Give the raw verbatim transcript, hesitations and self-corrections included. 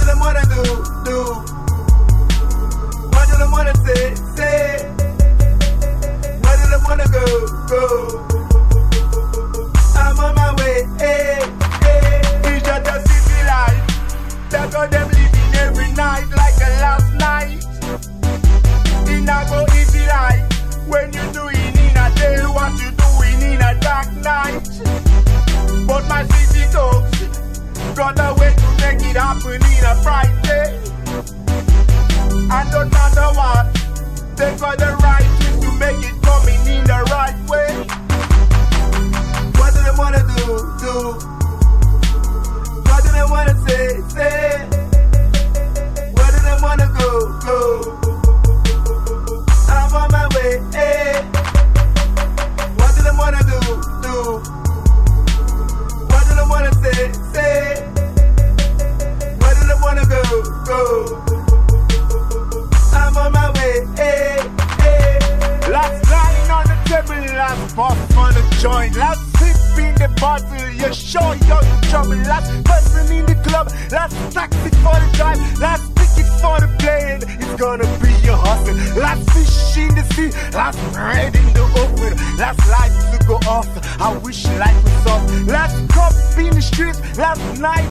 do them wanna do, do? What do them wanna say, say? Where do them wanna go, go? I'm on my way, hey, hey. It's just a city life. That's how them living every night like a last night. It not go easy like when you doing in a day what you doing in a dark night. But my city dogs got a way to make it happen in a bright day. And no matter what, they got the right twist to make it coming in the right way. What do they wanna do, do? What do they wanna say, say? Where do they wanna go, go? I'm on my way, hey. What do they wanna do, do? What do they wanna say, say? Where do they wanna go, go? I'm on my way, hey, hey. Last line on the table, last puff on the joint, last sip in the bottle, you're sure you're in trouble. Last person in the club, last taxi for the drive, last ticket for the plane, it's gonna be your hustle. Last fish in the sea, last bread in the oven, last light to go off, I wish life was off. Last cup in the streets, last night